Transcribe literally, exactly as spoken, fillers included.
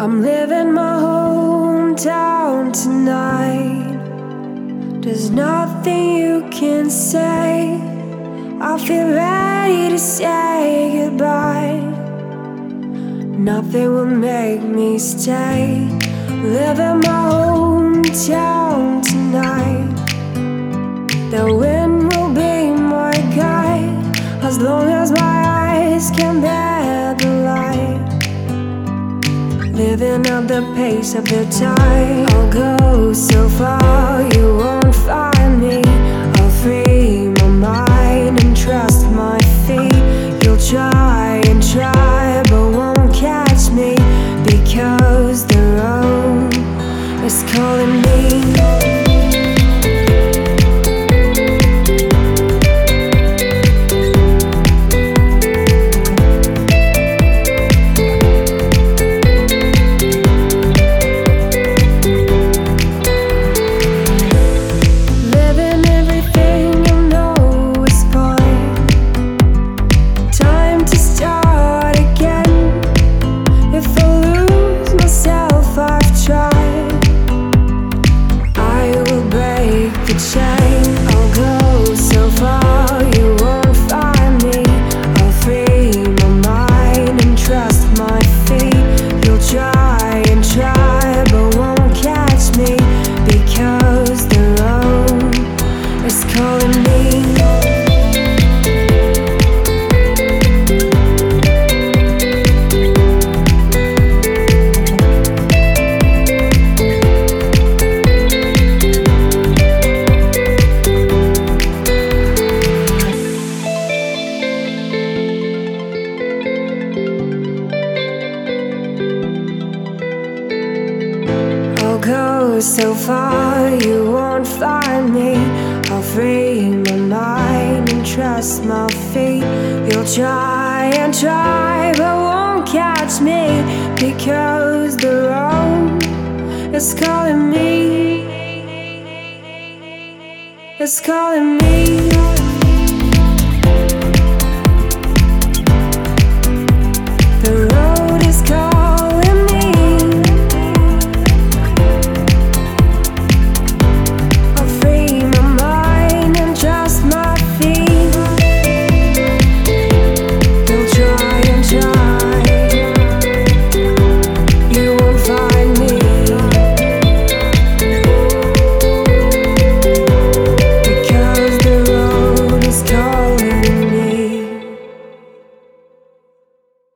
I'm leaving my hometown tonight. There's nothing you can say. I feel ready to say goodbye. Nothing will make me stay. Leaving my hometown tonight. The wind will be my guide, as long as my eyes can bear the light. Living at the pace of the tide. I'll go so far, you won't find me. I'll free my mind and trust my feet. You'll try and try, but won't catch me, because the road is calling me. Go so far, you won't find me. I'll free my mind and trust my feet. You'll try and try, but won't catch me, because the road is calling me. It's calling me.